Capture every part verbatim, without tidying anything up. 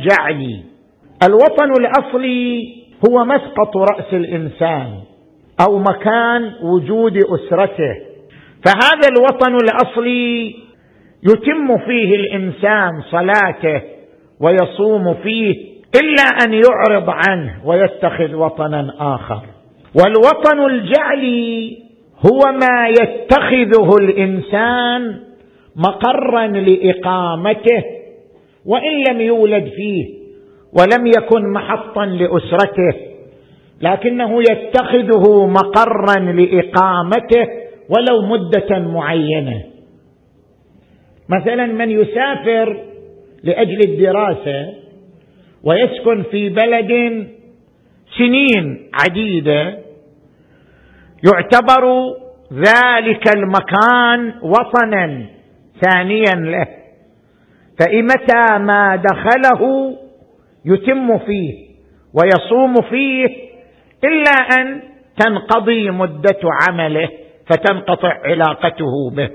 الجعلي. الوطن الأصلي هو مسقط رأس الإنسان أو مكان وجود أسرته، فهذا الوطن الأصلي يتم فيه الإنسان صلاته ويصوم فيه إلا أن يعرض عنه ويتخذ وطنا آخر. والوطن الجعلي هو ما يتخذه الإنسان مقرا لإقامته وإن لم يولد فيه ولم يكن محطا لأسرته، لكنه يتخذه مقرا لإقامته ولو مدة معينة. مثلا من يسافر لأجل الدراسة ويسكن في بلد سنين عديدة يعتبر ذلك المكان وطنا ثانيا له، فإمتى ما دخله يتم فيه ويصوم فيه إلا أن تنقضي مدة عمله فتنقطع علاقته به.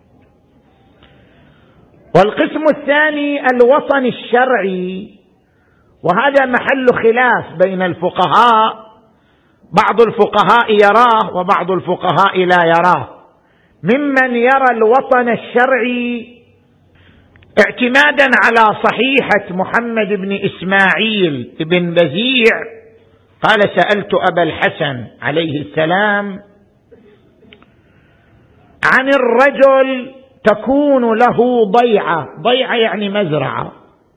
والقسم الثاني الوطن الشرعي، وهذا محل خلاف بين الفقهاء، بعض الفقهاء يراه وبعض الفقهاء لا يراه. ممن يرى الوطن الشرعي اعتمادا على صحيحة محمد بن إسماعيل بن بزيع قال: سألت أبا الحسن عليه السلام عن الرجل تكون له ضيعة، ضيعة يعني مزرعة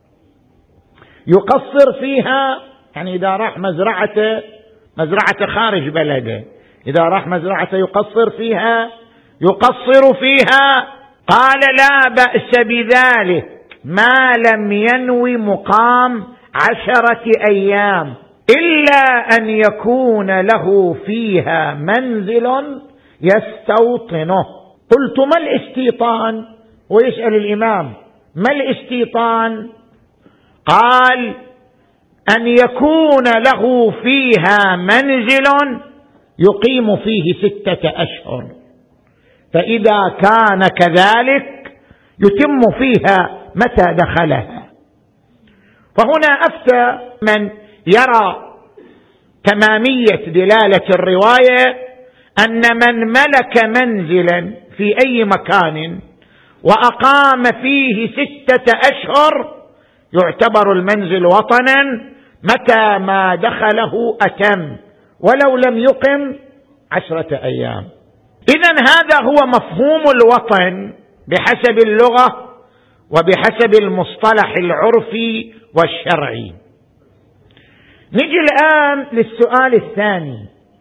يقصر فيها، يعني إذا راح مزرعته مزرعة خارج بلده، إذا راح مزرعته يقصر فيها يقصر فيها. قال: لا بأس بذلك ما لم ينوي مقام عشرة أيام إلا أن يكون له فيها منزل يستوطنه. قلت: ما الاستيطان؟ ويسأل الإمام: ما الاستيطان؟ قال: أن يكون له فيها منزل يقيم فيه ستة أشهر، فإذا كان كذلك يتم فيها متى دخلها. فهنا أفتى من يرى تمامية دلالة الرواية أن من ملك منزلا في أي مكان وأقام فيه ستة أشهر يعتبر المنزل وطنا متى ما دخله أتم ولو لم يقم عشرة أيام. إذن هذا هو مفهوم الوطن بحسب اللغة وبحسب المصطلح العرفي والشرعي. نجي الآن للسؤال الثاني: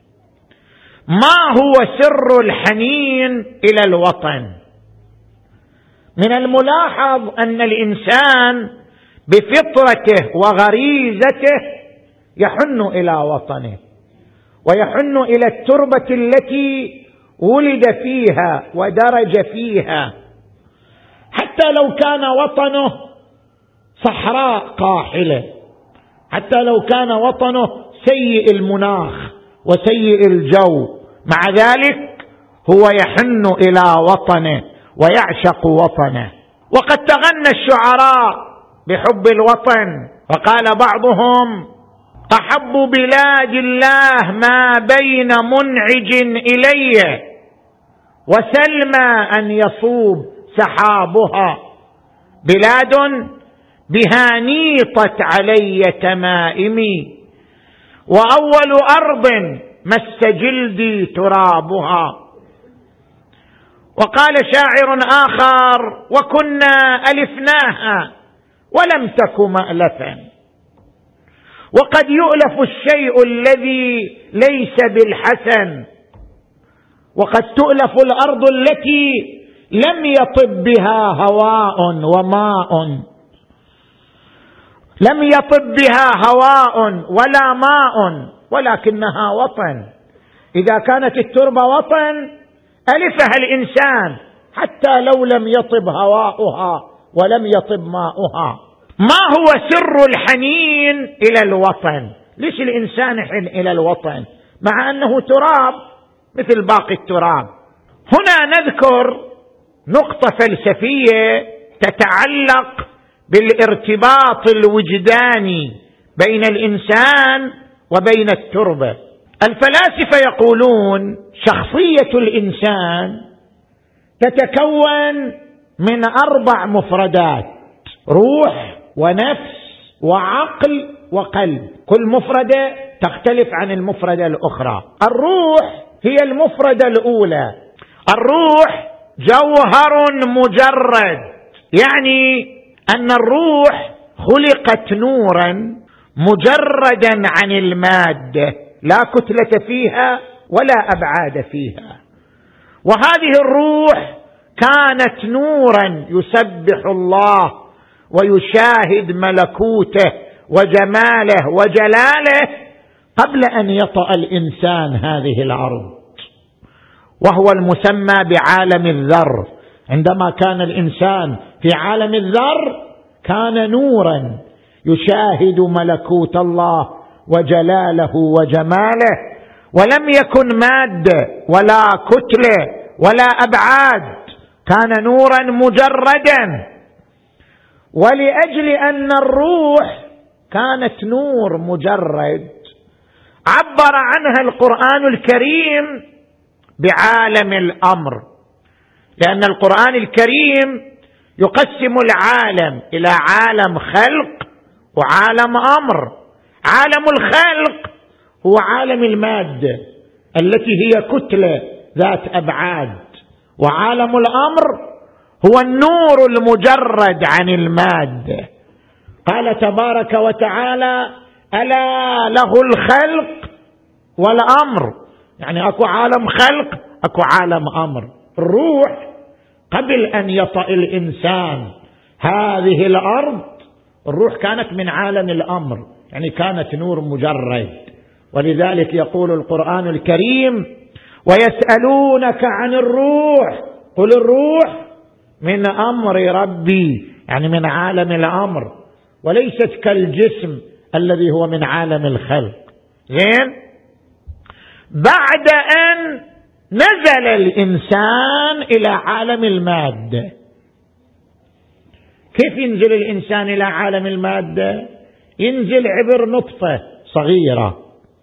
ما هو سر الحنين إلى الوطن؟ من الملاحظ أن الإنسان بفطرته وغريزته يحن إلى وطنه ويحن إلى التربة التي ولد فيها ودرج فيها، حتى لو كان وطنه صحراء قاحلة، حتى لو كان وطنه سيء المناخ وسيء الجو، مع ذلك هو يحن إلى وطنه ويعشق وطنه. وقد تغنى الشعراء بحب الوطن، وقال بعضهم: أحب بلاد الله ما بين منعج إلي وسلمى أن يصوب سحابها، بلاد بها نيطت علي تمائمي وأول أرض مس جلدي ترابها. وقال شاعر آخر: وكنا ألفناها ولم تك مألفا. وقد يؤلف الشيء الذي ليس بالحسن، وقد تؤلف الأرض التي لم يطب بها هواء وماء، لم يطب بها هواء ولا ماء، ولكنها وطن. إذا كانت التربة وطن ألفها الإنسان حتى لو لم يطب هواؤها ولم يطب ماؤها. ما هو سر الحنين إلى الوطن؟ ليش الإنسان يحن إلى الوطن مع أنه تراب مثل باقي التراب؟ هنا نذكر نقطة فلسفية تتعلق بالارتباط الوجداني بين الإنسان وبين التربة. الفلاسفة يقولون شخصية الإنسان تتكون من أربع مفردات: روح ونفس وعقل وقلب. كل مفردة تختلف عن المفردة الأخرى. الروح هي المفردة الأولى. الروح جوهر مجرد، يعني أن الروح خلقت نورا مجردا عن المادة، لا كتلة فيها ولا أبعاد فيها. وهذه الروح كانت نورا يسبح الله ويشاهد ملكوته وجماله وجلاله قبل أن يطأ الإنسان هذه الأرض، وهو المسمى بعالم الذر. عندما كان الإنسان في عالم الذر كان نورا يشاهد ملكوت الله وجلاله وجماله، ولم يكن مادة ولا كتلة ولا أبعاد، كان نورا مجردا. ولأجل أن الروح كانت نور مجرد عبر عنها القرآن الكريم بعالم الأمر، لأن القرآن الكريم يقسم العالم إلى عالم خلق وعالم أمر. عالم الخلق هو عالم المادة التي هي كتلة ذات أبعاد، وعالم الأمر هو النور المجرد عن المادة. قال تبارك وتعالى: ألا له الخلق والأمر، يعني أكو عالم خلق أكو عالم أمر. الروح قبل أن يطأ الإنسان هذه الأرض الروح كانت من عالم الأمر، يعني كانت نور مجرد. ولذلك يقول القرآن الكريم: ويسألونك عن الروح قل الروح من أمر ربي، يعني من عالم الأمر، وليست كالجسم الذي هو من عالم الخلق. زين، بعد أن نزل الإنسان إلى عالم المادة. كيف ينزل الإنسان إلى عالم المادة؟ ينزل عبر نطفة صغيرة.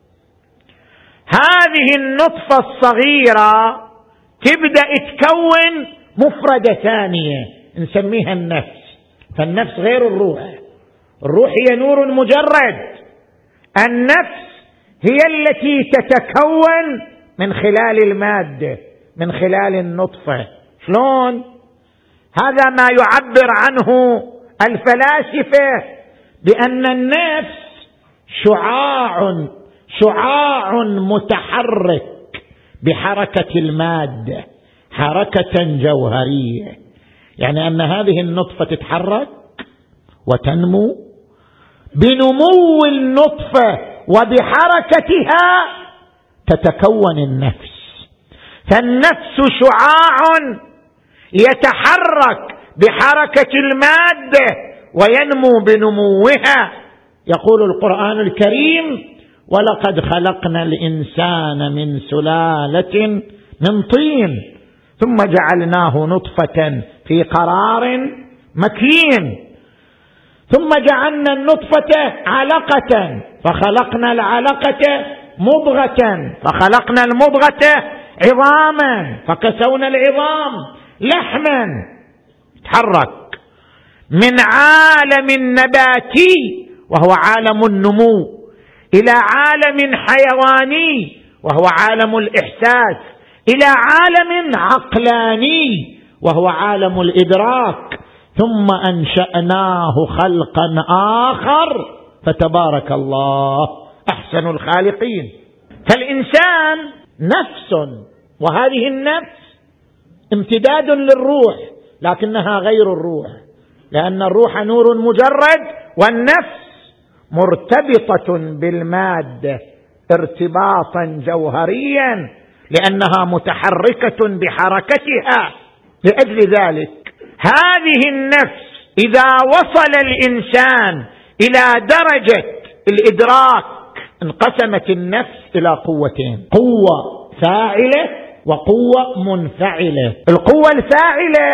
هذه النطفة الصغيرة تبدأ تكون مفردة ثانية نسميها النفس. فالنفس غير الروح. الروح هي نور مجرد، النفس هي التي تتكون من خلال المادة، من خلال النطفة. شلون؟ هذا ما يعبر عنه الفلاسفة بأن النفس شعاع شعاع متحرك بحركة المادة، حركة جوهرية، يعني أن هذه النطفة تتحرك وتنمو. بنمو النطفة وبحركتها تتكون النفس. فالنفس شعاع يتحرك بحركة المادة وينمو بنموها. يقول القرآن الكريم: ولقد خلقنا الإنسان من سلالة من طين ثم جعلناه نطفة في قرار مكين ثم جعلنا النطفة علقة فخلقنا العلقة مضغة فخلقنا المضغة عظاما فكسونا العظام لحما. تحرك من عالم النباتي وهو عالم النمو إلى عالم حيواني وهو عالم الإحساس، إلى عالم عقلاني وهو عالم الإدراك، ثم أنشأناه خلقا آخر فتبارك الله أحسن الخالقين. فالإنسان نفس، وهذه النفس امتداد للروح لكنها غير الروح، لأن الروح نور مجرد والنفس مرتبطة بالمادة ارتباطا جوهريا لأنها متحركة بحركتها. لأجل ذلك هذه النفس إذا وصل الإنسان إلى درجة الإدراك انقسمت النفس إلى قوتين: قوة فاعلة وقوة منفعلة. القوة الفاعلة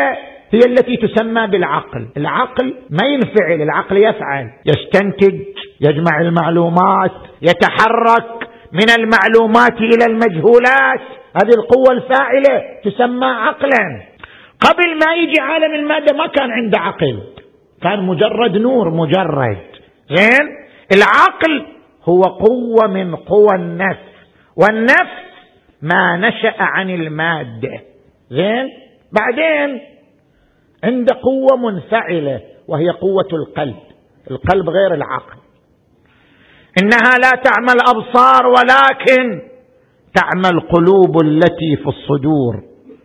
هي التي تسمى بالعقل. العقل ما ينفعل، العقل يفعل، يستنتج، يجمع المعلومات، يتحرك من المعلومات إلى المجهولات. هذه القوة الفاعلة تسمى عقلا. قبل ما يجي عالم المادة ما كان عنده عقل، كان مجرد نور مجرد. زين، العقل هو قوة من قوى النفس، والنفس ما نشأ عن المادة. زين، بعدين عنده قوة منفعلة وهي قوة القلب. القلب غير العقل. إنها لا تعمى الأبصار ولكن تعمى القلوب التي في الصدور،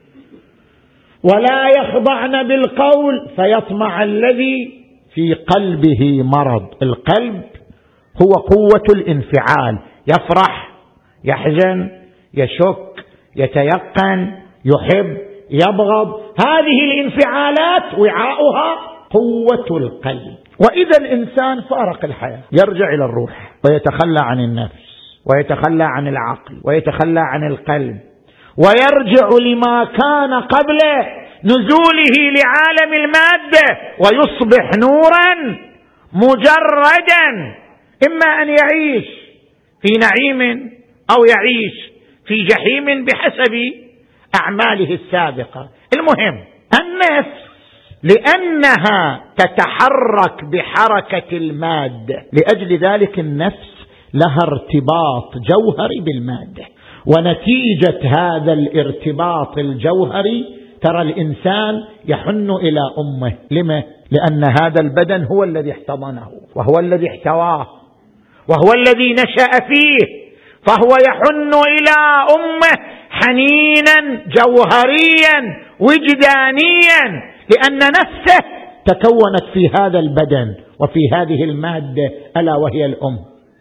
ولا يخضعن بالقول فيطمع الذي في قلبه مرض. القلب هو قوة الانفعال، يفرح، يحزن، يشك، يتيقن، يحب، يبغض. هذه الانفعالات وعاؤها قوة القلب. وإذا الإنسان فارق الحياة يرجع إلى الروح ويتخلى عن النفس ويتخلى عن العقل ويتخلى عن القلب ويرجع لما كان قبل نزوله لعالم المادة ويصبح نورا مجردا، إما أن يعيش في نعيم أو يعيش في جحيم بحسب أعماله السابقة. المهم النفس لأنها تتحرك بحركة المادة، لأجل ذلك النفس لها ارتباط جوهري بالمادة، ونتيجة هذا الارتباط الجوهري ترى الإنسان يحن إلى أمه. لما؟ لأن هذا البدن هو الذي احتضنه وهو الذي احتواه وهو الذي نشأ فيه، فهو يحن إلى أمه حنينا جوهريا وجدانيا، لأن نفسه تكونت في هذا البدن وفي هذه المادة ألا وهي الأم،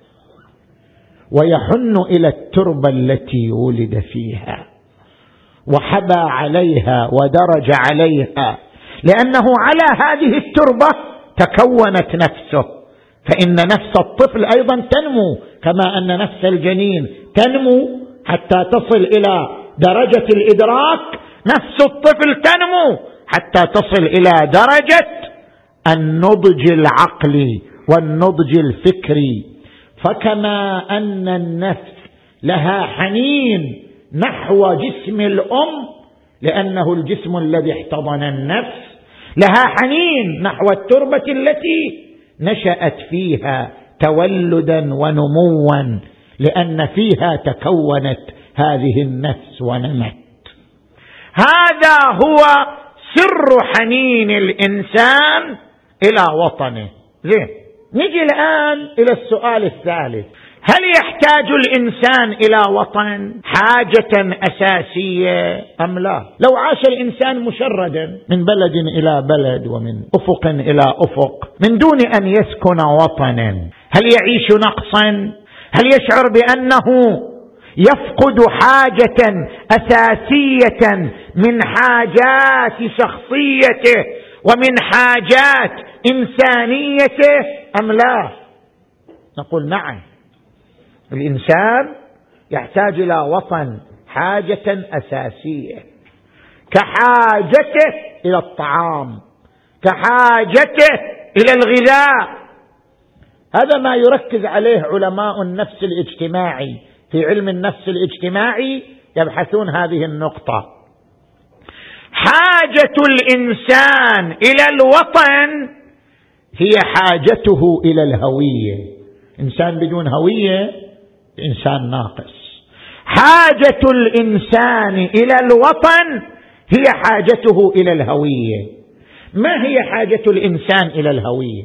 ويحن إلى التربة التي ولد فيها وحبى عليها ودرج عليها، لأنه على هذه التربة تكونت نفسه. فإن نفس الطفل أيضا تنمو كما أن نفس الجنين تنمو حتى تصل إلى درجة الإدراك. نفس الطفل تنمو حتى تصل إلى درجة النضج العقلي والنضج الفكري. فكما أن النفس لها حنين نحو جسم الأم لأنه الجسم الذي احتضن النفس، لها حنين نحو التربة التي نشأت فيها تولدا ونموا، لأن فيها تكونت هذه النفس ونمت. هذا هو سر حنين الإنسان إلى وطنه. زين، نجي الآن إلى السؤال الثالث: هل يحتاج الإنسان إلى وطن حاجة أساسية أم لا؟ لو عاش الإنسان مشردا من بلد إلى بلد ومن أفق إلى أفق من دون أن يسكن وطنا، هل يعيش نقصا؟ هل يشعر بأنه يفقد حاجة أساسية من حاجات شخصيته ومن حاجات إنسانيته أم لا؟ نقول نعم، الإنسان يحتاج إلى وطن حاجة أساسية، كحاجته إلى الطعام، كحاجته إلى الغذاء. هذا ما يركز عليه علماء النفس الاجتماعي. في علم النفس الاجتماعي يبحثون هذه النقطة. حاجة الإنسان إلى الوطن هي حاجته إلى الهوية. إنسان بدون هوية إنسان ناقص. حاجة الإنسان إلى الوطن هي حاجته إلى الهوية. ما هي حاجة الإنسان إلى الهوية؟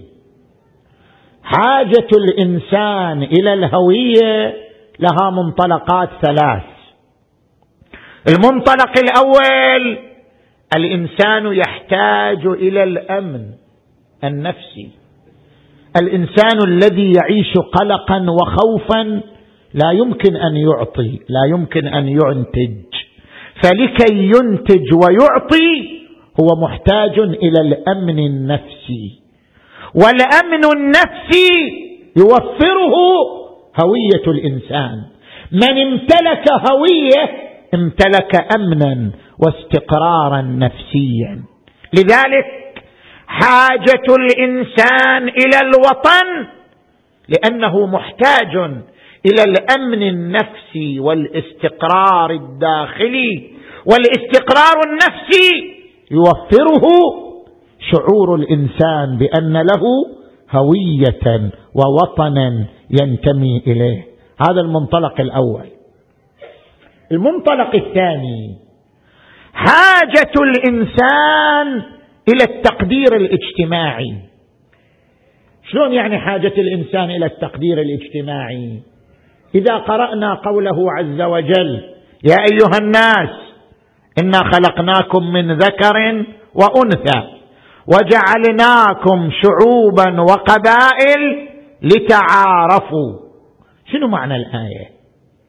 حاجة الإنسان إلى الهوية لها منطلقات ثلاث. المنطلق الأول: الإنسان يحتاج إلى الأمن النفسي. الإنسان الذي يعيش قلقا وخوفا لا يمكن أن يعطي، لا يمكن أن ينتج، فلكي ينتج ويعطي هو محتاج إلى الأمن النفسي، والأمن النفسي يوفره هوية الإنسان. من امتلك هوية امتلك أمنا واستقرارا نفسيا. لذلك حاجة الإنسان إلى الوطن لأنه محتاج إلى الأمن النفسي والاستقرار الداخلي، والاستقرار النفسي يوفره شعور الإنسان بأن له هوية ووطنا ينتمي إليه. هذا المنطلق الأول. المنطلق الثاني حاجة الإنسان إلى التقدير الاجتماعي. شلون يعني حاجة الإنسان إلى التقدير الاجتماعي؟ إذا قرأنا قوله عز وجل: يا أيها الناس إنا خلقناكم من ذكر وأنثى وجعلناكم شعوبا وقبائل لتعارفوا. شنو معنى الآية؟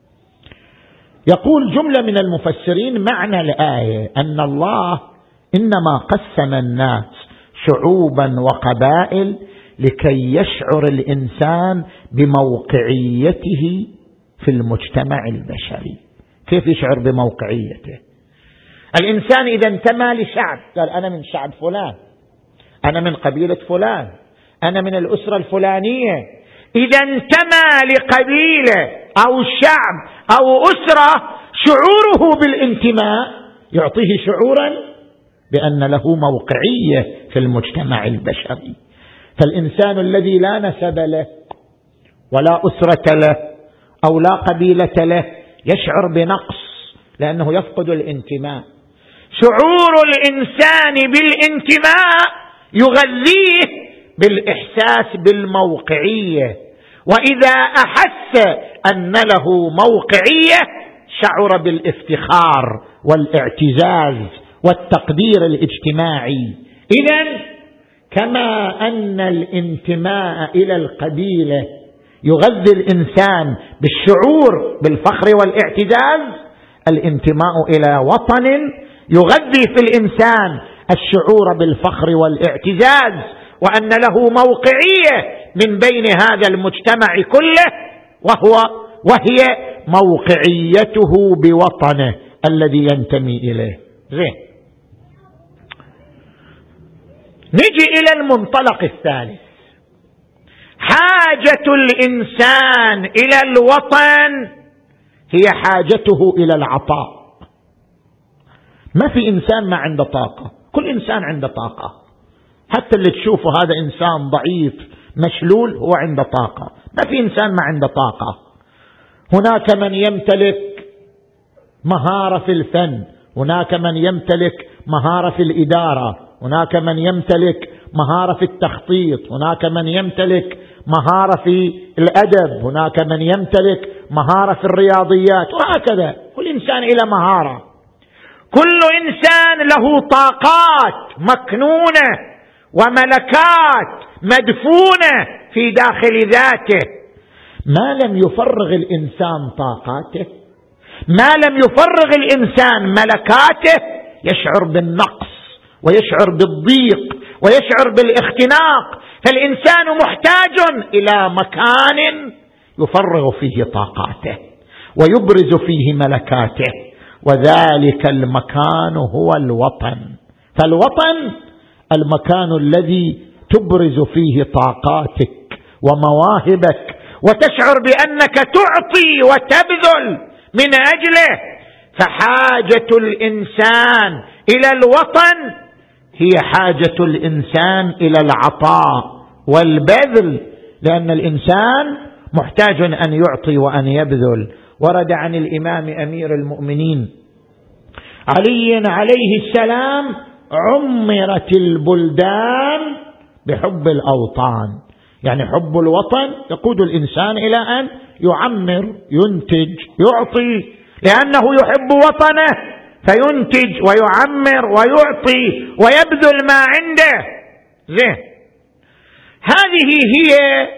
يقول جملة من المفسرين معنى الآية أن الله إنما قسم الناس شعوبا وقبائل لكي يشعر الإنسان بموقعيته في المجتمع البشري. كيف يشعر بموقعيته؟ الإنسان إذا انتمى لشعب قال أنا من شعب فلان، أنا من قبيلة فلان، أنا من الأسرة الفلانية. إذا انتمى لقبيلة أو شعب أو أسرة شعوره بالانتماء يعطيه شعورا بأن له موقعية في المجتمع البشري. فالإنسان الذي لا نسب له ولا أسرة له أو لا قبيلة له يشعر بنقص لأنه يفقد الانتماء. شعور الإنسان بالانتماء يغذيه بالإحساس بالموقعية، وإذا أحس أن له موقعية شعر بالافتخار والاعتزاز والتقدير الاجتماعي. إذن كما أن الانتماء إلى القبيلة يغذي الإنسان بالشعور بالفخر والاعتزاز، الانتماء إلى وطن يغذي في الإنسان الشعور بالفخر والاعتزاز وأن له موقعية من بين هذا المجتمع كله، وهو وهي موقعيته بوطنه الذي ينتمي إليه. زين، نجي إلى المنطلق الثالث. حاجة الإنسان إلى الوطن هي حاجته إلى العطاء. ما في إنسان ما عنده طاقة، كل إنسان عنده طاقة. حتى اللي تشوفه هذا إنسان ضعيف مشلول هو عنده طاقة. ما في إنسان ما عنده طاقة. هناك من يمتلك مهارة في الفن، هناك من يمتلك مهارة في الإدارة، هناك من يمتلك مهارة في التخطيط، هناك من يمتلك مهارة في الأدب، هناك من يمتلك مهارة في الرياضيات، وهكذا كل إنسان إلى مهارة. كل إنسان له طاقات مكنونة وملكات مدفونة في داخل ذاته. ما لم يفرغ الإنسان طاقاته، ما لم يفرغ الإنسان ملكاته، يشعر بالنقص ويشعر بالضيق ويشعر بالاختناق. فالإنسان محتاج إلى مكان يفرغ فيه طاقاته ويبرز فيه ملكاته، وذلك المكان هو الوطن. فالوطن المكان الذي تبرز فيه طاقاتك ومواهبك وتشعر بأنك تعطي وتبذل من أجله. فحاجة الإنسان إلى الوطن هي حاجة الإنسان إلى العطاء والبذل، لأن الإنسان محتاج أن يعطي وأن يبذل. ورد عن الإمام أمير المؤمنين علي عليه السلام: عمرت البلدان بحب الأوطان. يعني حب الوطن يقود الإنسان إلى أن يعمر، ينتج، يعطي، لأنه يحب وطنه فينتج ويعمر ويعطي ويبذل ما عنده. زين، هذه هي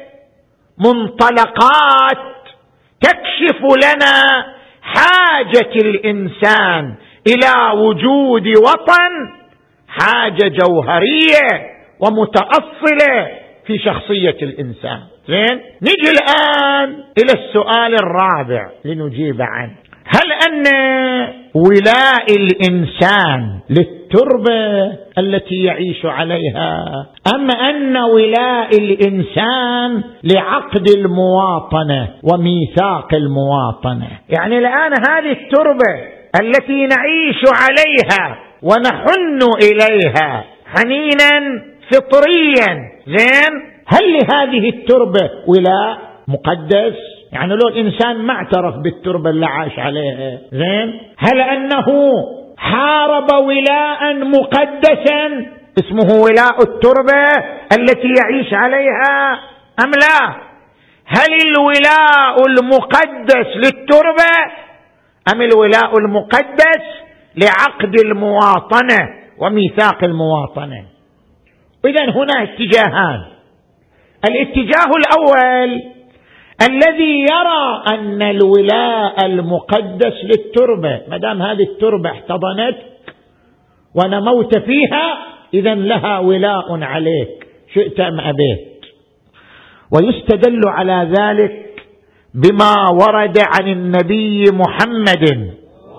منطلقات تكشف لنا حاجة الإنسان إلى وجود وطن، حاجة جوهرية ومتأصلة في شخصية الإنسان. زين، نجي الآن إلى السؤال الرابع لنجيب عنه: هل أن ولاء الإنسان التربة التي يعيش عليها، أم أن ولاء الإنسان لعقد المواطنة وميثاق المواطنة؟ يعني الآن هذه التربة التي نعيش عليها ونحن إليها حنينا فطريا، زين، هل لهذه التربة ولاء مقدس؟ يعني لو الإنسان ما اعترف بالتربة اللي عاش عليها، زين، هل أنه حارب ولاء مقدسا اسمه ولاء التربة التي يعيش عليها أم لا؟ هل الولاء المقدس للتربة أم الولاء المقدس لعقد المواطنة وميثاق المواطنة؟ إذن هنا اتجاهان. الاتجاه الأول الذي يرى أن الولاء المقدس للتربة، ما دام هذه التربة احتضنتك ونموت فيها إذن لها ولاء عليك شئت أم أبيت. ويستدل على ذلك بما ورد عن النبي محمد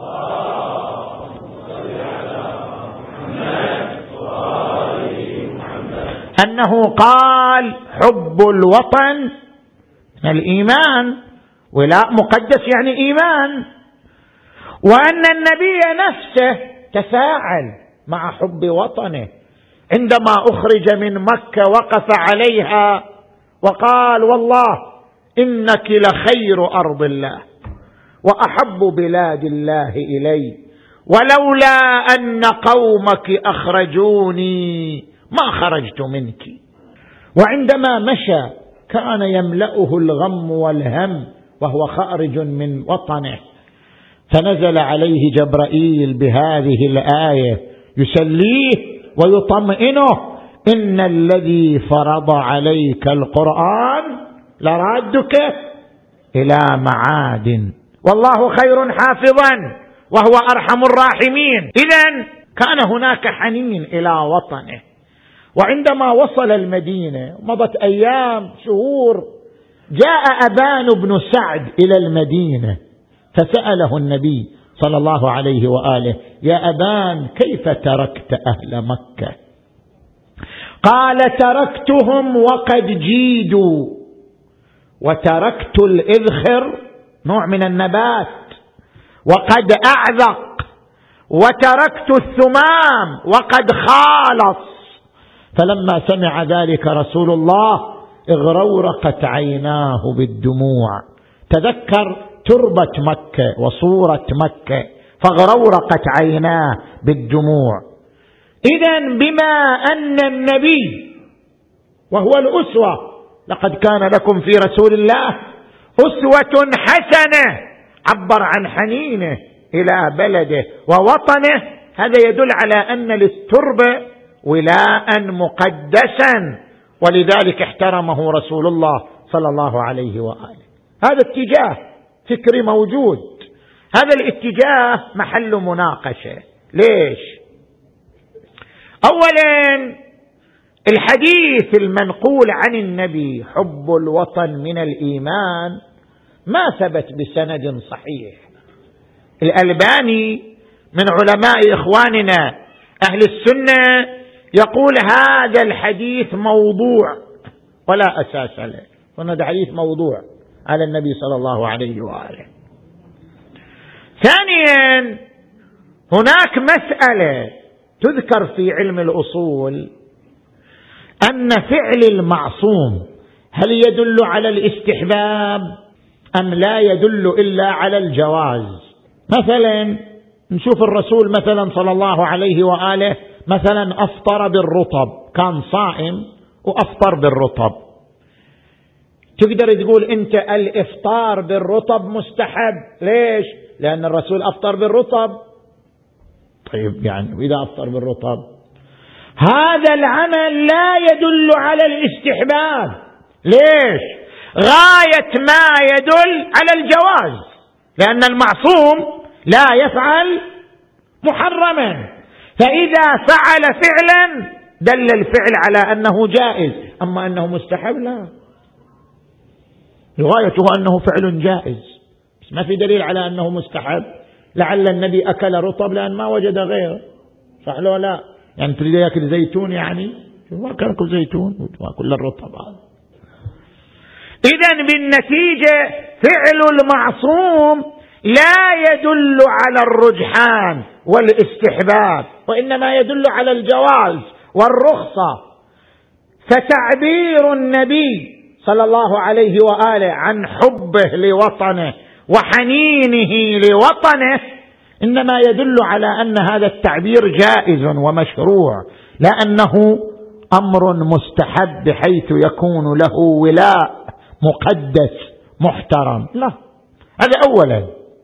أنه قال: حب الوطن من الإيمان، ولاء مقدس يعني إيمان، وأن النبي نفسه تفاعل مع حب وطنه عندما أخرج من مكة وقف عليها وقال: والله إنك لخير أرض الله وأحب بلاد الله إلي، ولولا أن قومك أخرجوني ما خرجت منك. وعندما مشى كان يملأه الغم والهم وهو خارج من وطنه، فنزل عليه جبرائيل بهذه الآية يسليه ويطمئنه: إن الذي فرض عليك القرآن لرادك إلى معاد والله خير حافظا وهو أرحم الراحمين. إذن كان هناك حنين إلى وطنه. وعندما وصل المدينة مضت أيام شهور، جاء أبان بن سعد إلى المدينة فسأله النبي صلى الله عليه وآله: يا أبان كيف تركت أهل مكة؟ قال: تركتهم وقد جيدوا، وتركت الإذخر نوع من النبات وقد أعذق، وتركت الثمام وقد خالص. فلما سمع ذلك رسول الله اغرورقت عيناه بالدموع، تذكر تربة مكة وصورة مكة فاغرورقت عيناه بالدموع. إذن بما أن النبي وهو الأسوة، لقد كان لكم في رسول الله أسوة حسنة، عبر عن حنينه إلى بلده ووطنه، هذا يدل على أن للتربة ولاء مقدسا، ولذلك احترمه رسول الله صلى الله عليه وآله. هذا اتجاه فكري موجود، هذا الاتجاه محل مناقشة. ليش؟ أولا الحديث المنقول عن النبي حب الوطن من الإيمان ما ثبت بسند صحيح. الألباني من علماء إخواننا أهل السنة يقول هذا الحديث موضوع ولا أساس له، هذا حديث موضوع على النبي صلى الله عليه وآله. ثانيا هناك مسألة تذكر في علم الأصول، أن فعل المعصوم هل يدل على الاستحباب أم لا يدل إلا على الجواز؟ مثلا نشوف الرسول مثلا صلى الله عليه وآله مثلا أفطر بالرطب، كان صائم وأفطر بالرطب، تقدر تقول أنت الإفطار بالرطب مستحب. ليش؟ لأن الرسول أفطر بالرطب. طيب يعني إذا أفطر بالرطب هذا العمل لا يدل على الاستحباب. ليش؟ غاية ما يدل على الجواز، لأن المعصوم لا يفعل محرما، فإذا فعل فعلا دل الفعل على أنه جائز، أما أنه مستحب لا، غايته أنه فعل جائز، بس ما في دليل على أنه مستحب. لعل النبي أكل رطب لأن ما وجد غيره، صح لو لا؟ يعني تريد ياكل زيتون، يعني ما كان ياكل زيتون وكل الرطب هذا. إذن بالنتيجة فعل المعصوم لا يدل على الرجحان والاستحباب، وإنما يدل على الجواز والرخصة. فتعبير النبي صلى الله عليه وآله عن حبه لوطنه وحنينه لوطنه إنما يدل على أن هذا التعبير جائز ومشروع، لا أنه أمر مستحب بحيث يكون له ولاء مقدس محترم، لا. هذا أولا.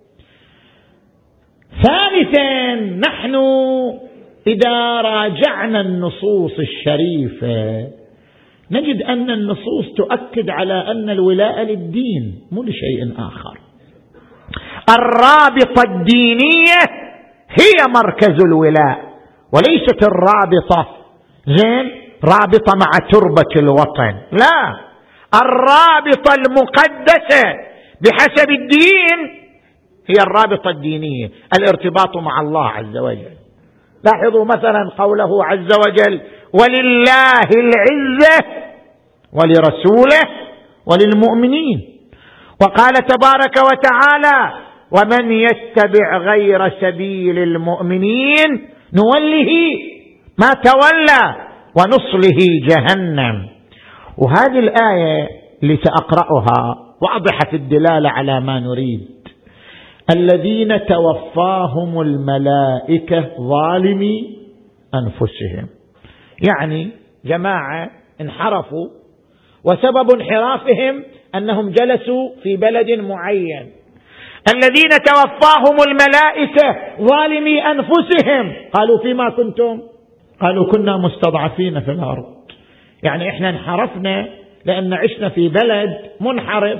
ثالثا، نحن إذا راجعنا النصوص الشريفة نجد أن النصوص تؤكد على أن الولاء للدين مو لشيء آخر. الرابطة الدينية هي مركز الولاء، وليست الرابطة زين رابطة مع تربة الوطن، لا، الرابطة المقدسة بحسب الدين هي الرابطة الدينية، الارتباط مع الله عز وجل. لاحظوا مثلا قوله عز وجل: ولله العزة ولرسوله وللمؤمنين. وقال تبارك وتعالى: ومن يتبع غير سبيل المؤمنين نوله ما تولى ونصله جهنم. وهذه الآية اللي سأقرأها واضحة في الدلالة على ما نريد: الذين توفاهم الملائكة ظالمي أنفسهم، يعني جماعة انحرفوا، وسبب انحرافهم أنهم جلسوا في بلد معين. الذين توفاهم الملائكة ظالمي أنفسهم، قالوا: فيما كنتم؟ قالوا: كنا مستضعفين في الأرض. يعني إحنا انحرفنا لأن عشنا في بلد منحرف،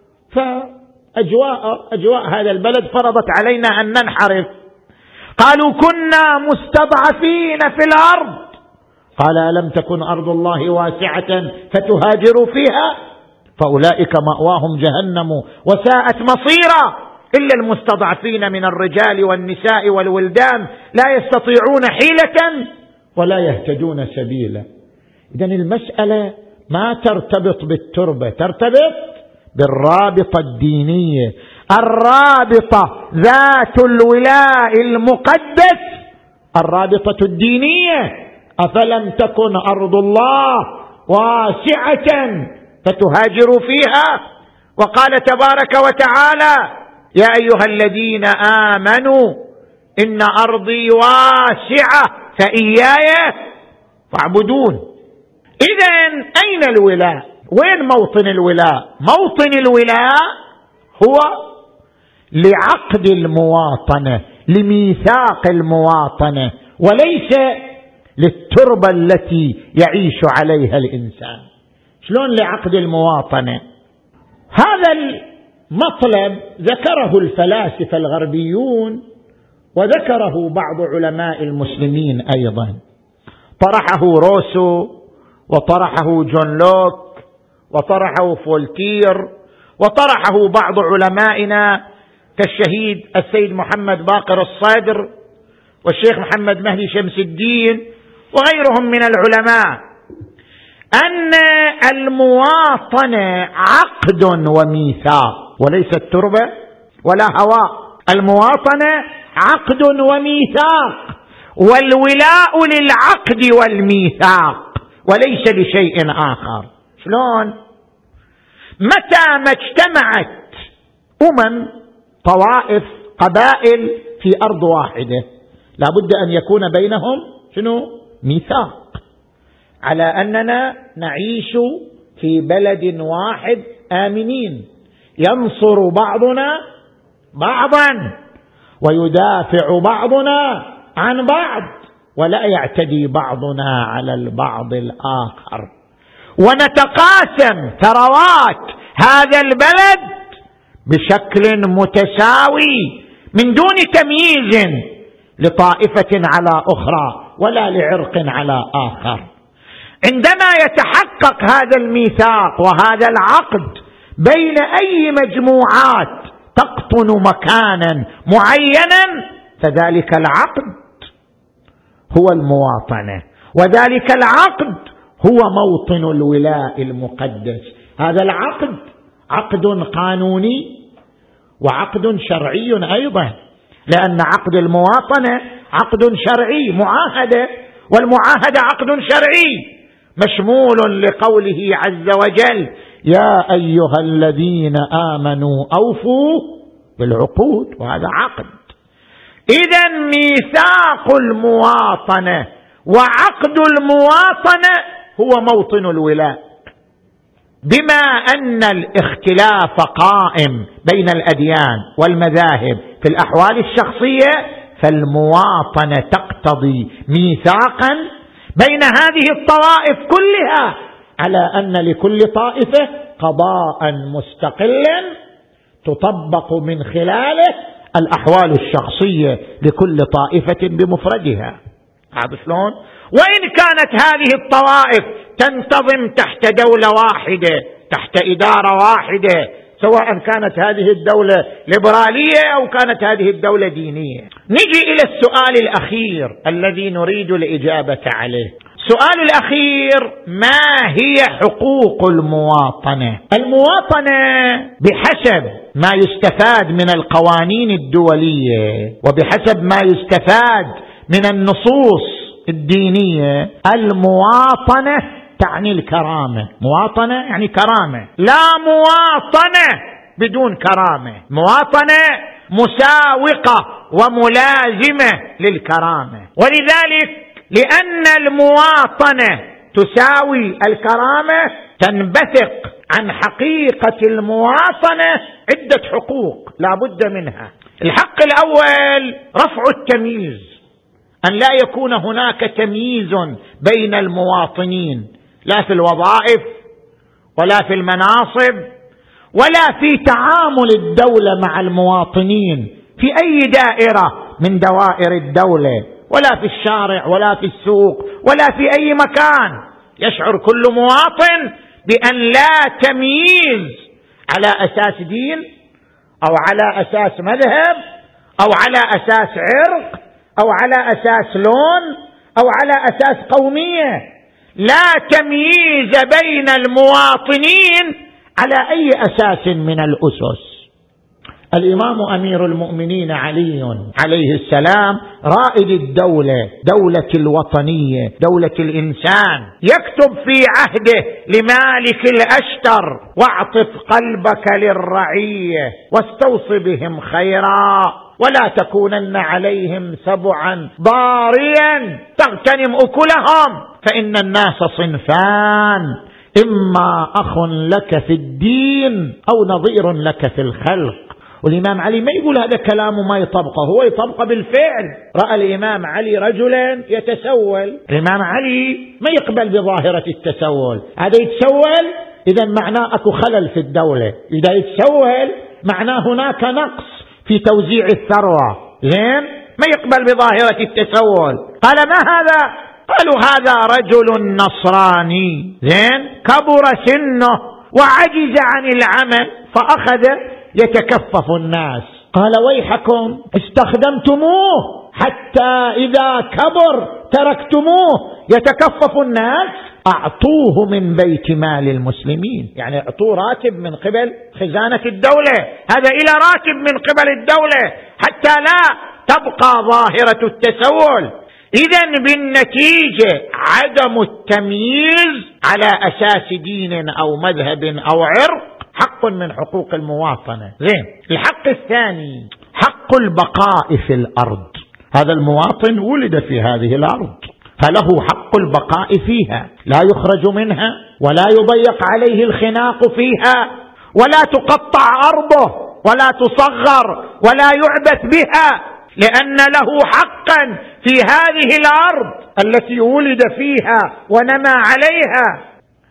فأجواء أجواء هذا البلد فرضت علينا أن ننحرف. قالوا: كنا مستضعفين في الأرض. قال: ألم تكن أرض الله واسعة فتهاجروا فيها؟ فأولئك مأواهم جهنم وساءت مصيرا، إلا المستضعفين من الرجال والنساء والولدان لا يستطيعون حيلة ولا يهتدون سبيلا. إذن المسألة ما ترتبط بالتربة، ترتبط بالرابطة الدينية، الرابطة ذات الولاء المقدس، الرابطة الدينية. أفلم تكن أرض الله واسعة فتهاجروا فيها؟ وقال تبارك وتعالى: يا أيها الذين آمنوا إن أرضي واسعة فإياي فاعبدون. إذن أين الولاء؟ وين موطن الولاء؟ موطن الولاء هو لعقد المواطنة، لميثاق المواطنة، وليس للتربة التي يعيش عليها الإنسان. شلون لعقد المواطنة؟ هذا المطلب ذكره الفلاسفة الغربيون، وذكره بعض علماء المسلمين أيضا. طرحه روسو، وطرحه جون لوك، وطرحه فولتير، وطرحه بعض علمائنا كالشهيد السيد محمد باقر الصدر والشيخ محمد مهدي شمس الدين وغيرهم من العلماء، أن المواطنة عقد وميثاق وليست تربة ولا هواء. المواطنة عقد وميثاق، والولاء للعقد والميثاق وليس لشيء آخر. شلون؟ متى ما اجتمعت أمم، طوائف، قبائل في أرض واحدة لابد أن يكون بينهم شنو؟ ميثاق على أننا نعيش في بلد واحد آمنين، ينصر بعضنا بعضا ويدافع بعضنا عن بعض، ولا يعتدي بعضنا على البعض الآخر، ونتقاسم ثروات هذا البلد بشكل متساوي من دون تمييز لطائفة على أخرى ولا لعرق على آخر. عندما يتحقق هذا الميثاق وهذا العقد بين أي مجموعات تقطن مكانا معينا، فذلك العقد هو المواطنة، وذلك العقد هو موطن الولاء المقدس. هذا العقد عقد قانوني وعقد شرعي أيضا، لأن عقد المواطنة عقد شرعي، معاهدة، والمعاهدة عقد شرعي مشمول لقوله عز وجل: يا أيها الذين آمنوا أوفوا بالعقود، وهذا عقد. إذن ميثاق المواطنة وعقد المواطنة هو موطن الولاء. بما أن الاختلاف قائم بين الأديان والمذاهب في الأحوال الشخصية، فالمواطنة تقتضي ميثاقا بين هذه الطوائف كلها على أن لكل طائفة قضاء مستقلا تطبق من خلاله الأحوال الشخصية لكل طائفة بمفردها. هذا شلون؟ وإن كانت هذه الطوائف تنتظم تحت دولة واحدة، تحت إدارة واحدة، سواء كانت هذه الدولة ليبرالية أو كانت هذه الدولة دينية. نجي إلى السؤال الأخير الذي نريد الإجابة عليه. السؤال الأخير: ما هي حقوق المواطنة؟ المواطنة بحسب ما يستفاد من القوانين الدولية وبحسب ما يستفاد من النصوص الدينية، المواطنة تعني الكرامة. مواطنة يعني كرامة، لا مواطنة بدون كرامة. مواطنة مساوقة وملازمة للكرامة، ولذلك لأن المواطنة تساوي الكرامة تنبثق عن حقيقة المواطنة عدة حقوق لا بد منها. الحق الأول رفع التمييز، أن لا يكون هناك تمييز بين المواطنين، لا في الوظائف ولا في المناصب ولا في تعامل الدولة مع المواطنين في أي دائرة من دوائر الدولة، ولا في الشارع ولا في السوق ولا في أي مكان. يشعر كل مواطن بأن لا تمييز على أساس دين أو على أساس مذهب أو على أساس عرق أو على أساس لون أو على أساس قومية، لا تمييز بين المواطنين على أي أساس من الأسس. الإمام أمير المؤمنين علي عليه السلام رائد الدولة، دولة الوطنية، دولة الإنسان، يكتب في عهده لمالك الأشتر: واعطف قلبك للرعية واستوص بهم خيرا ولا تكونن عليهم سبعا ضاريا تغتنم أكلهم، فإن الناس صنفان: إما أخ لك في الدين أو نظير لك في الخلق. والإمام علي ما يقول هذا كلام ما يطبقه، هو يطبقه بالفعل. رأى الإمام علي رجلا يتسول، الإمام علي ما يقبل بظاهرة التسول. هذا يتسول إذا معناه أكو خلل في الدولة، إذا يتسول معناه هناك نقص في توزيع الثروة، زين؟ ما يقبل بظاهرة التسول. قال: ما هذا؟ قالوا: هذا رجل نصراني، زين، كبر سنه وعجز عن العمل فأخذ يتكفف الناس. قال: ويحكم، استخدمتموه حتى إذا كبر تركتموه يتكفف الناس، أعطوه من بيت مال المسلمين، يعني أعطوه راتب من قبل خزانة الدولة، هذا إلى راتب من قبل الدولة حتى لا تبقى ظاهرة التسول. إذن بالنتيجة عدم التمييز على أساس دين أو مذهب أو عرق حق من حقوق المواطنة. زين، الحق الثاني حق البقاء في الأرض. هذا المواطن ولد في هذه الأرض فله حق البقاء فيها، لا يخرج منها ولا يضيق عليه الخناق فيها ولا تقطع أرضه ولا تصغر ولا يعبث بها، لأن له حقا في هذه الأرض التي ولد فيها ونمى عليها.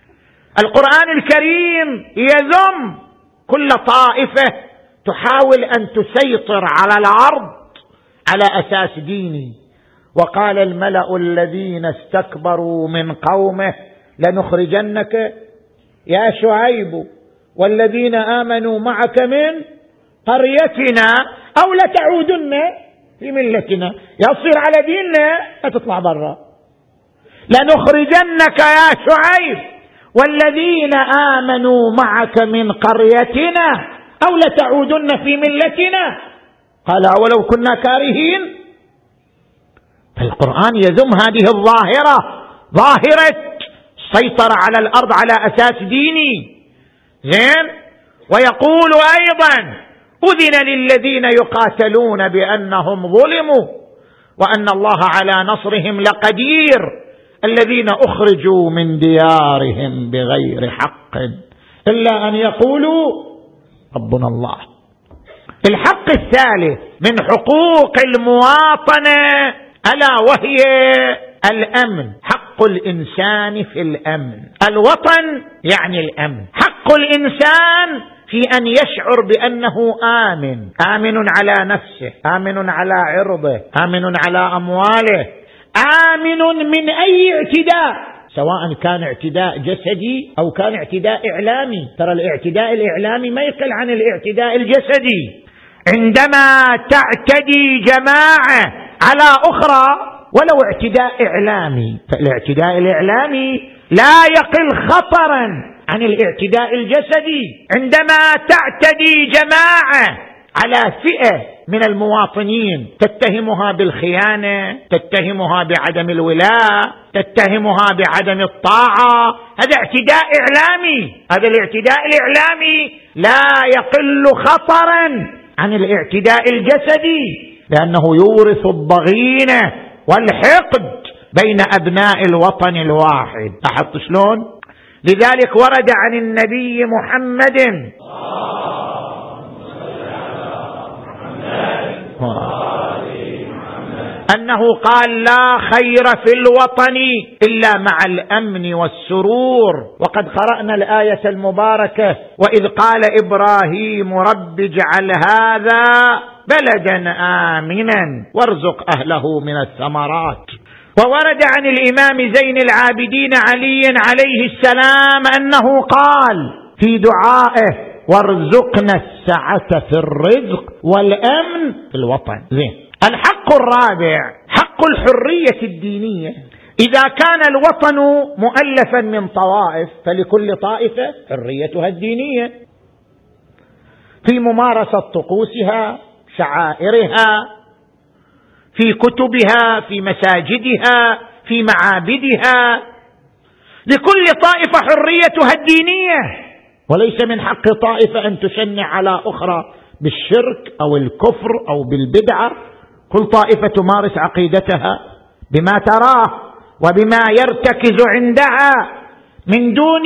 القرآن الكريم يذم كل طائفة تحاول أن تسيطر على الأرض على أساس ديني. وقال الملأ الذين استكبروا من قومه لنخرجنك يا شعيب والذين آمنوا معك من قريتنا أو لتعودن في ملتنا، يصير على ديننا لا تطلع برا، لنخرجنك يا شعيب والذين آمنوا معك من قريتنا أو لتعودن في ملتنا. قال ولو كنا كارهين. القرآن يذم هذه الظاهرة، ظاهرة سيطرة على الأرض على أساس ديني. زين. ويقول أيضا أذن للذين يقاتلون بأنهم ظلموا وأن الله على نصرهم لقدير الذين أخرجوا من ديارهم بغير حق إلا أن يقولوا ربنا الله. الحق الثالث من حقوق المواطنة ألا وهي الأمن، حق الإنسان في الأمن. الوطن يعني الأمن، حق الإنسان في أن يشعر بأنه آمن، آمن على نفسه، آمن على عرضه، آمن على أمواله، آمن من أي اعتداء، سواء كان اعتداء جسدي أو كان اعتداء إعلامي. ترى الاعتداء الإعلامي ما يقل عن الاعتداء الجسدي. عندما تعتدي جماعة على أخرى ولو اعتداء إعلامي، فالاعتداء الإعلامي لا يقل خطرا عن الاعتداء الجسدي. عندما تعتدي جماعة على فئة من المواطنين تتهمها بالخيانة، تتهمها بعدم الولاء، تتهمها بعدم الطاعة، هذا اعتداء إعلامي. هذا الاعتداء الإعلامي لا يقل خطرا عن الاعتداء الجسدي، لأنه يورث الضغينة والحقد بين أبناء الوطن الواحد. لاحظت شلون؟ لذلك ورد عن النبي محمد أنه قال لا خير في الوطن إلا مع الأمن والسرور. وقد قرأنا الآية المباركة وإذ قال إبراهيم رب اجعل هذا بلدا آمنا وارزق أهله من الثمرات. وورد عن الإمام زين العابدين علي عليه السلام أنه قال في دعائه وارزقنا السعة في الرزق والأمن في الوطن. زين. الحق الرابع حق الحرية الدينية. إذا كان الوطن مؤلفا من طوائف فلكل طائفة حريتها الدينية في ممارسة طقوسها، شعائرها، في كتبها، في مساجدها، في معابدها. لكل طائفة حريتها الدينية، وليس من حق طائفة أن تشنع على أخرى بالشرك أو الكفر أو بالبدعة. كل طائفة تمارس عقيدتها بما تراه وبما يرتكز عندها من دون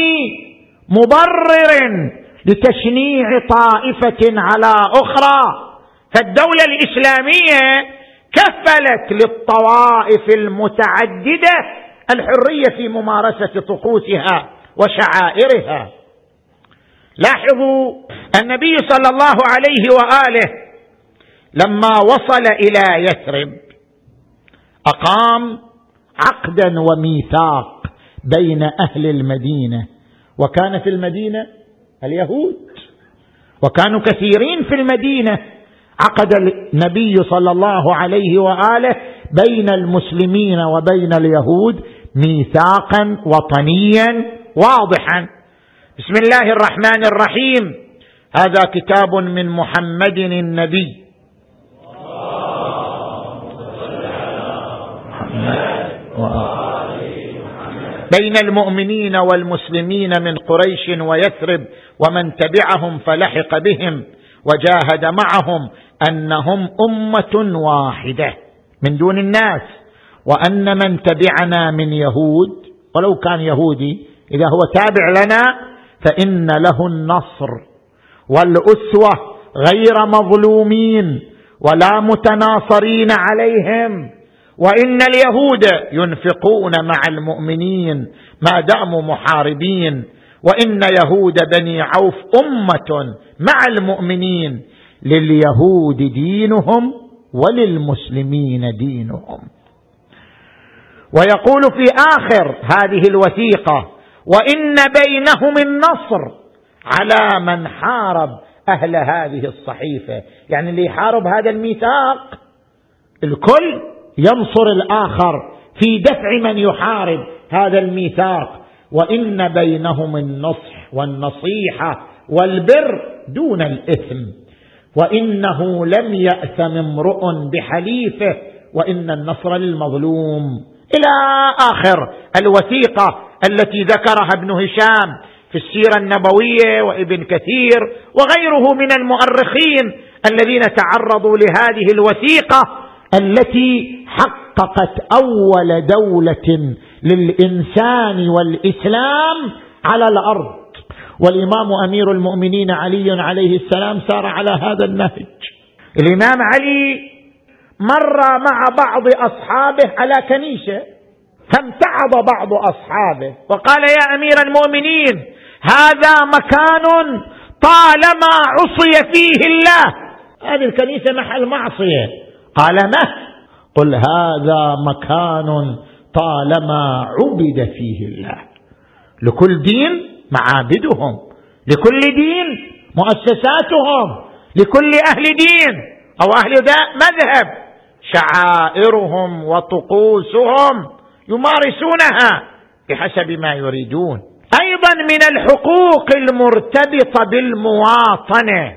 مبرر لتشنيع طائفة على أخرى. فالدولة الإسلامية كفلت للطوائف المتعددة الحرية في ممارسة طقوسها وشعائرها. لاحظوا النبي صلى الله عليه وآله لما وصل إلى يثرب أقام عقدا وميثاق بين أهل المدينة، وكان في المدينة اليهود وكانوا كثيرين في المدينة. عقد النبي صلى الله عليه وآله بين المسلمين وبين اليهود ميثاقا وطنيا واضحا. بسم الله الرحمن الرحيم. هذا كتاب من محمد النبي بين المؤمنين والمسلمين من قريش ويثرب ومن تبعهم فلحق بهم وجاهد معهم أنهم أمة واحدة من دون الناس، وأن من تبعنا من يهود ولو كان يهودي إذا هو تابع لنا فإن له النصر والأسوة غير مظلومين ولا متناصرين عليهم. وإن اليهود ينفقون مع المؤمنين ما داموا محاربين، وإن يهود بني عوف أمة مع المؤمنين لليهود دينهم وللمسلمين دينهم. ويقول في آخر هذه الوثيقة وإن بينهم النصر على من حارب أهل هذه الصحيفة. يعني اللي يحارب هذا الميثاق الكل ينصر الآخر في دفع من يحارب هذا الميثاق، وإن بينهم النصح والنصيحة والبر دون الإثم، وإنه لم يأثم امرؤ بحليفه، وإن النصر للمظلوم، إلى آخر الوثيقة التي ذكرها ابن هشام في السيرة النبوية وابن كثير وغيره من المؤرخين الذين تعرضوا لهذه الوثيقة التي حققت أول دولة للإنسان والإسلام على الأرض. والإمام أمير المؤمنين علي عليه السلام سار على هذا النهج. الإمام علي مر مع بعض أصحابه على كنيسة، فامتعض بعض أصحابه وقال: يا أمير المؤمنين، هذا مكان طالما عصي فيه الله، هذه الكنيسة محل معصية. قال: ما؟ قل هذا مكان طالما عبد فيه الله. لكل دين معابدهم، لكل دين مؤسساتهم، لكل أهل دين أو أهل مذهب شعائرهم وطقوسهم يمارسونها بحسب ما يريدون. أيضا من الحقوق المرتبطة بالمواطنة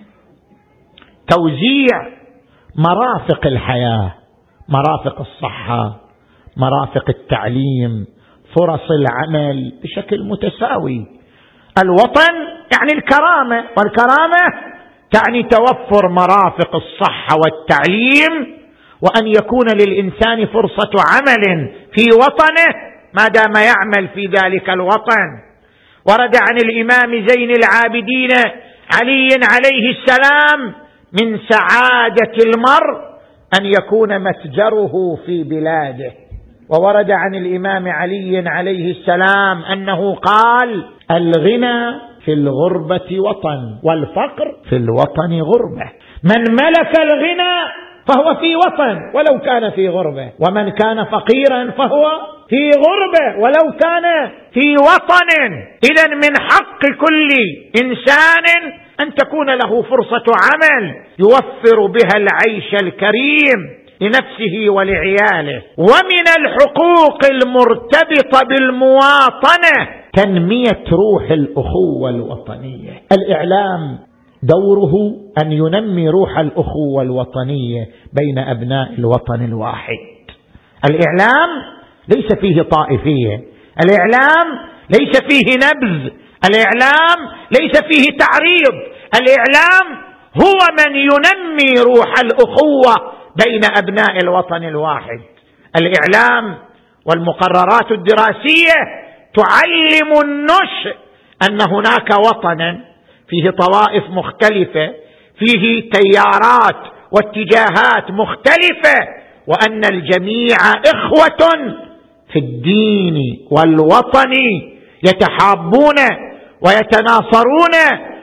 توزيع مرافق الحياة، مرافق الصحة، مرافق التعليم، فرص العمل بشكل متساوي. الوطن يعني الكرامة، والكرامة تعني توفر مرافق الصحة والتعليم، وأن يكون للإنسان فرصة عمل في وطنه ما دام يعمل في ذلك الوطن. ورد عن الإمام زين العابدين علي عليه السلام: من سعادة المرء أن يكون متجره في بلاده. وورد عن الإمام علي عليه السلام أنه قال: الغنى في الغربة وطن، والفقر في الوطن غربة. من ملك الغنى فهو في وطن ولو كان في غربة، ومن كان فقيرا فهو في غربة ولو كان في وطن. إذن من حق كل إنسان أن تكون له فرصة عمل يوفر بها العيش الكريم لنفسه ولعياله. ومن الحقوق المرتبطة بالمواطنة تنمية روح الأخوة الوطنية. الإعلام دوره أن ينمي روح الأخوة الوطنية بين أبناء الوطن الواحد. الإعلام ليس فيه طائفية، الإعلام ليس فيه نبذ، الإعلام ليس فيه تعريض، الإعلام هو من ينمي روح الأخوة بين أبناء الوطن الواحد. الإعلام والمقررات الدراسية تعلم النشء أن هناك وطنا فيه طوائف مختلفة، فيه تيارات واتجاهات مختلفة، وأن الجميع إخوة في الدين والوطن، يتحابون ويتناصرون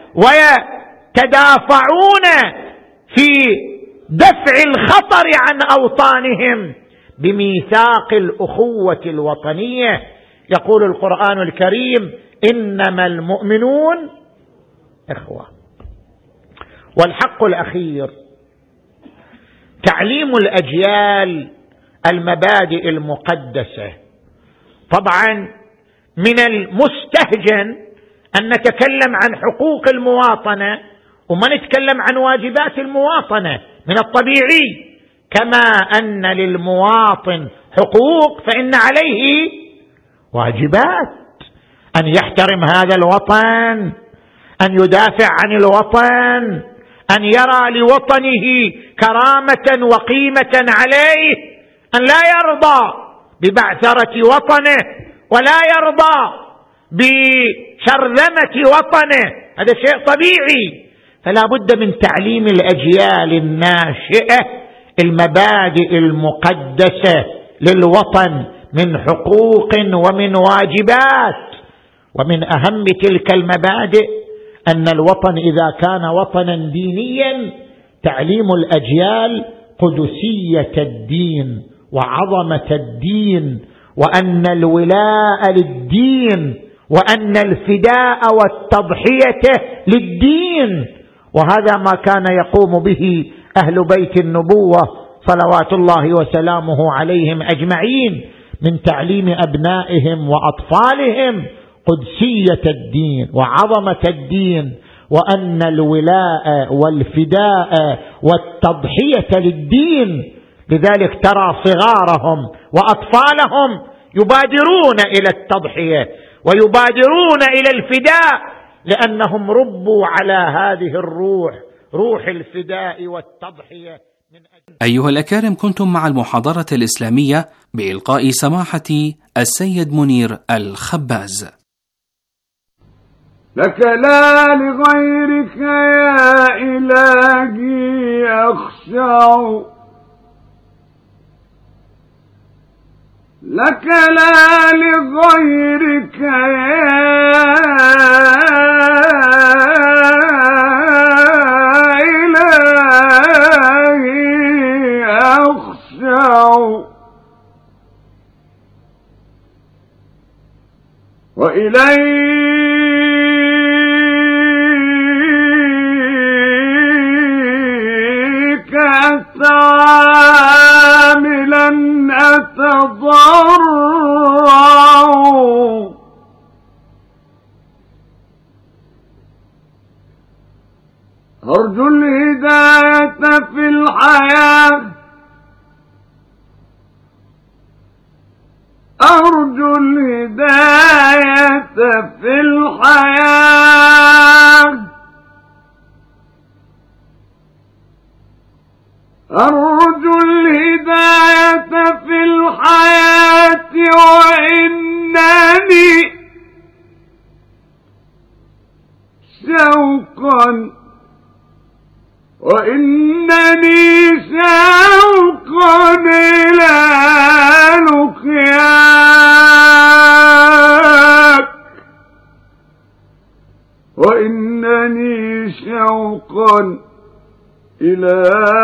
ويتدافعون في دفع الخطر عن أوطانهم بميثاق الأخوة الوطنية. يقول القرآن الكريم: إنما المؤمنون إخوة. والحق الأخير تعليم الأجيال المبادئ المقدسة. طبعا من المستهجن أن نتكلم عن حقوق المواطنة وما نتكلم عن واجبات المواطنة. من الطبيعي كما أن للمواطن حقوق فإن عليه واجبات، أن يحترم هذا الوطن، أن يدافع عن الوطن، أن يرى لوطنه كرامة وقيمة عليه، أن لا يرضى ببعثرة وطنه ولا يرضى بشرذمة وطنه، هذا شيء طبيعي. فلا بد من تعليم الأجيال الناشئة المبادئ المقدسة للوطن من حقوق ومن واجبات. ومن أهم تلك المبادئ أن الوطن إذا كان وطنا دينيا تعليم الأجيال قدسية الدين وعظمة الدين، وأن الولاء للدين، وأن الفداء والتضحية للدين. وهذا ما كان يقوم به أهل بيت النبوة صلوات الله وسلامه عليهم أجمعين من تعليم أبنائهم وأطفالهم قدسية الدين وعظمة الدين، وأن الولاء والفداء والتضحية للدين. لذلك ترى صغارهم وأطفالهم يبادرون إلى التضحية ويبادرون إلى الفداء، لأنهم ربوا على هذه الروح، روح الفداء والتضحية. من أجل أيها الأكارم، كنتم مع المحاضرة الإسلامية بإلقاء سماحة السيد منير الخباز. لك لا لغيرك يا إلهي أخشع، لك لا لغيرك يا إلهي أخشع، وإليك عاملا أتضرع، أرجو الهداية في الحياة، أرجو الهداية في الحياة، أرجو الهداية في الحياة، وإنني شوقا وإنني شوقا إلى لقياك، وإنني شوقا إلى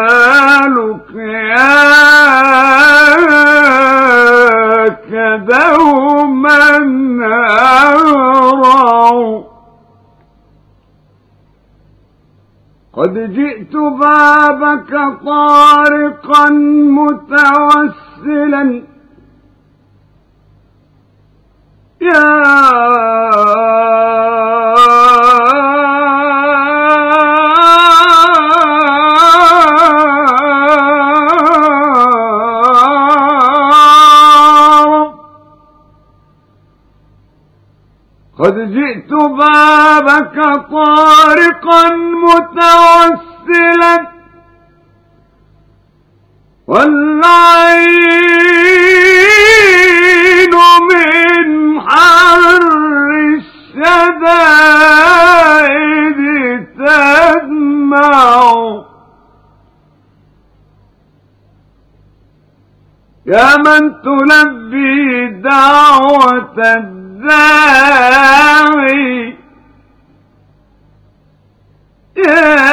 لقياك دوما أرى. قد جئت بابك طارقا متوسلا، يا قد جئت بابك طارقا متوسلا، والعين من حر الشدائد تدمع، يا من تلبي دعوة الداعي، يا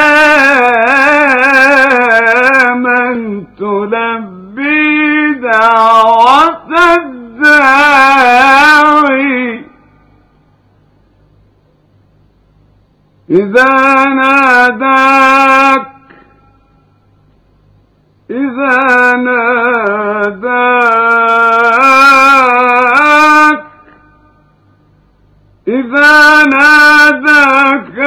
من تلبي دعوة الداعي، إذا ناداك إذا ناداك إذا ناداك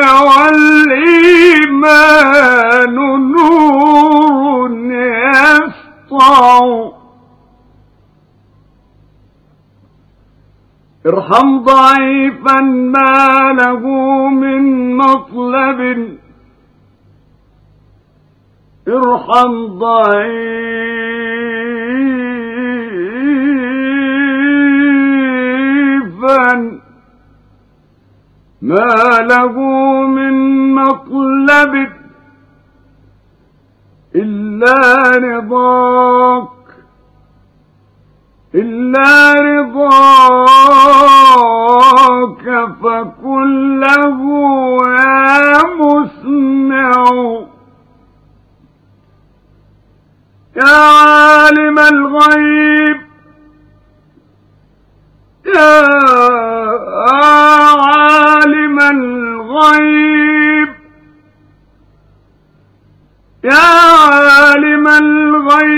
والإيمان نور يسطع، ارحم ضعيفا ما له من مطلب، ارحم ضعيفا ما له من مطلب، إلا رضاك إلا رضاك فكن له يا مسمع، يا عالم الغيب يا عالم الغيب يا عالم الغيب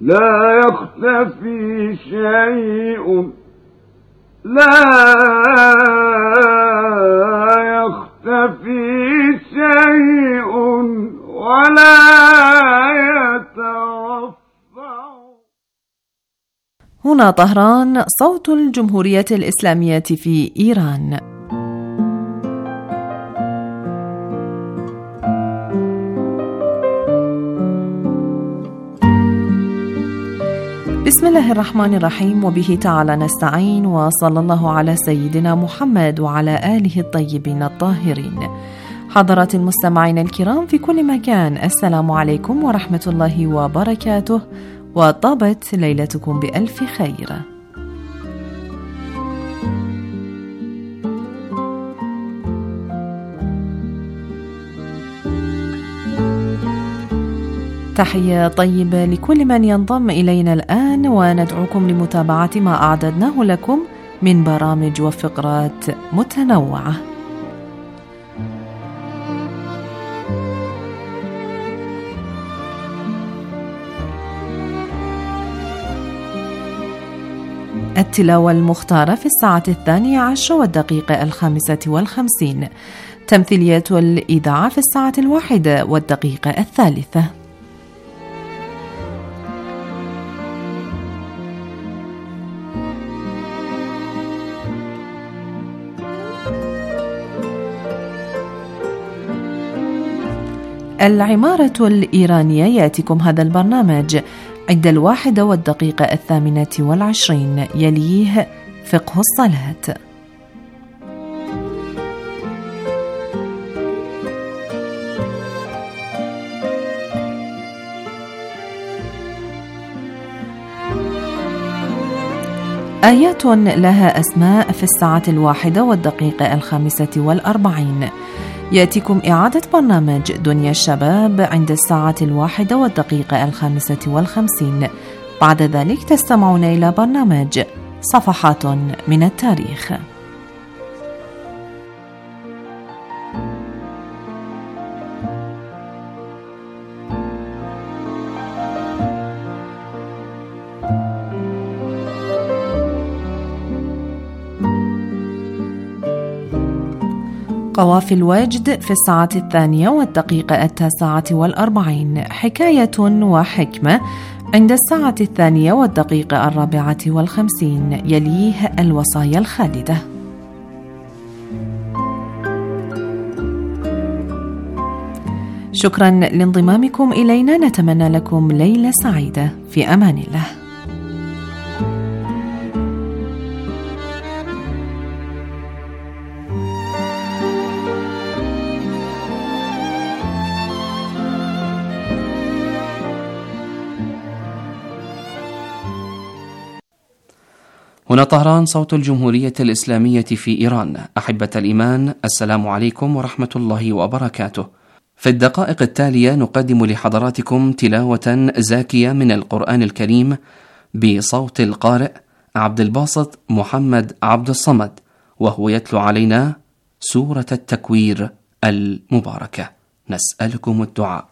لا يختفي شيء لا يختفي شيء ولا يترفع. هنا طهران، صوت الجمهورية الإسلامية في إيران. بسم الله الرحمن الرحيم، وبه تعالى نستعين، وصلى الله على سيدنا محمد وعلى آله الطيبين الطاهرين. حضرات المستمعين الكرام في كل مكان، السلام عليكم ورحمة الله وبركاته، وطابت ليلتكم بألف خير. تحية طيبة لكل من ينضم إلينا الآن، وندعوكم لمتابعة ما أعددناه لكم من برامج وفقرات متنوعة. التلاوة المختارة في الساعة الثانية عشر والدقيقة الخامسة والخمسين، تمثيلية الإذاعة في الساعة الواحدة والدقيقة الثالثة. العمارة الإيرانية يأتيكم هذا البرنامج عند الواحدة والدقيقة الثامنة والعشرين، يليه فقه الصلاة. آيات لها أسماء في الساعة الواحدة والدقيقة الخامسة والأربعين. يأتيكم إعادة برنامج دنيا الشباب عند الساعة الواحدة والدقيقة الخامسة والخمسين. بعد ذلك تستمعون إلى برنامج صفحات من التاريخ. قوافل وجد في الساعة الثانية والدقيقة التاسعة والأربعين. حكاية وحكمة عند الساعة الثانية والدقيقة الرابعة والخمسين، يليه الوصايا الخالدة. شكرا لانضمامكم إلينا، نتمنى لكم ليلة سعيدة، في أمان الله. هنا طهران، صوت الجمهورية الإسلامية في إيران. أحبة الإيمان، السلام عليكم ورحمة الله وبركاته. في الدقائق التالية نقدم لحضراتكم تلاوة زاكية من القرآن الكريم بصوت القارئ عبد الباسط محمد عبد الصمد، وهو يتلو علينا سورة التكوير المباركة. نسألكم الدعاء.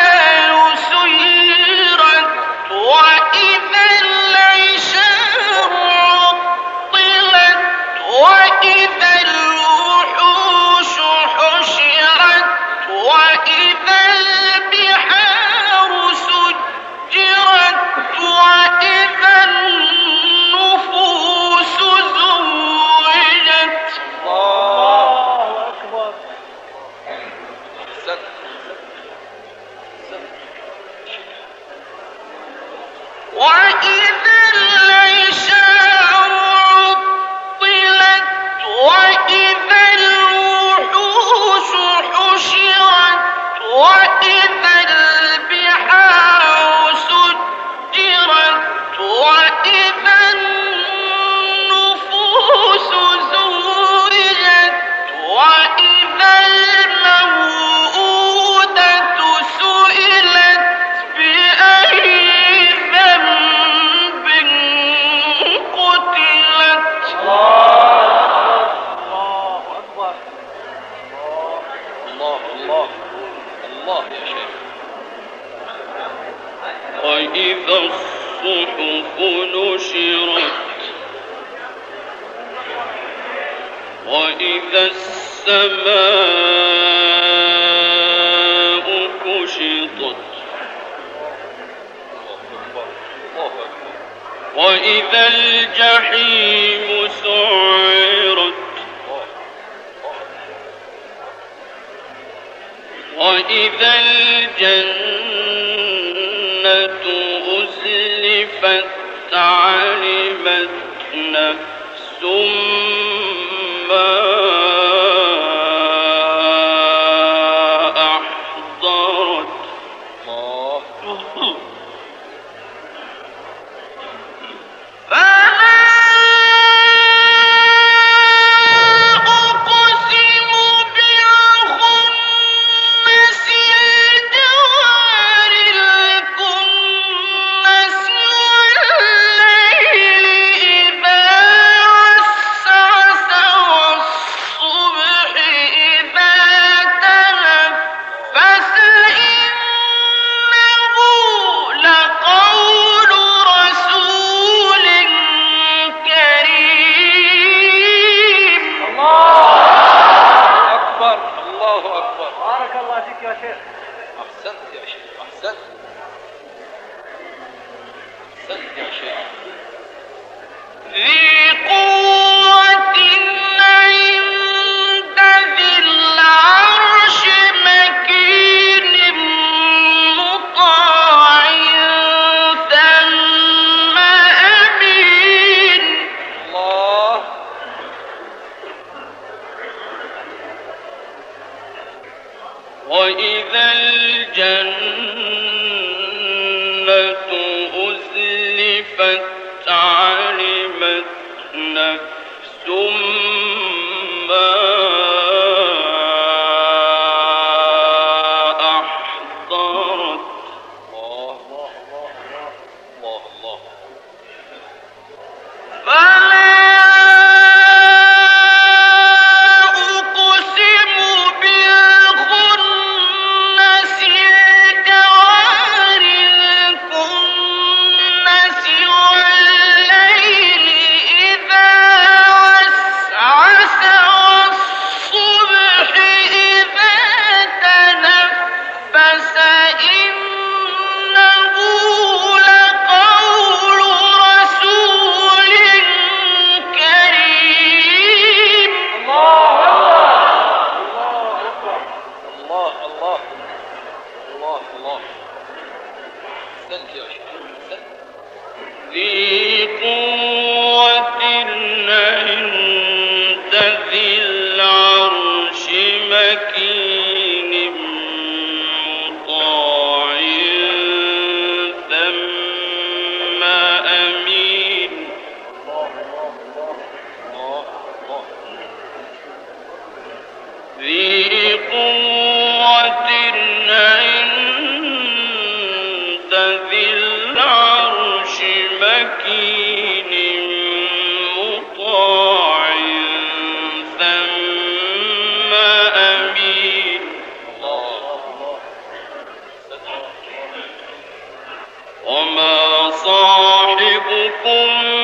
وإذا العشار نشرت وإذا السماء كشطت وإذا الجحيم سعرت وإذا الجنة أزلفت علمت نفس ما أحضرت. وإذا الجنة أزلفت علمت نفس ما أحضرت. الله الله الله فلا ذي قوة عند ذي العرش مكين مطاع ثم أمين. ذي قوة عند ذي العرش مكين مطاع ثم أمين. وما صاحبكم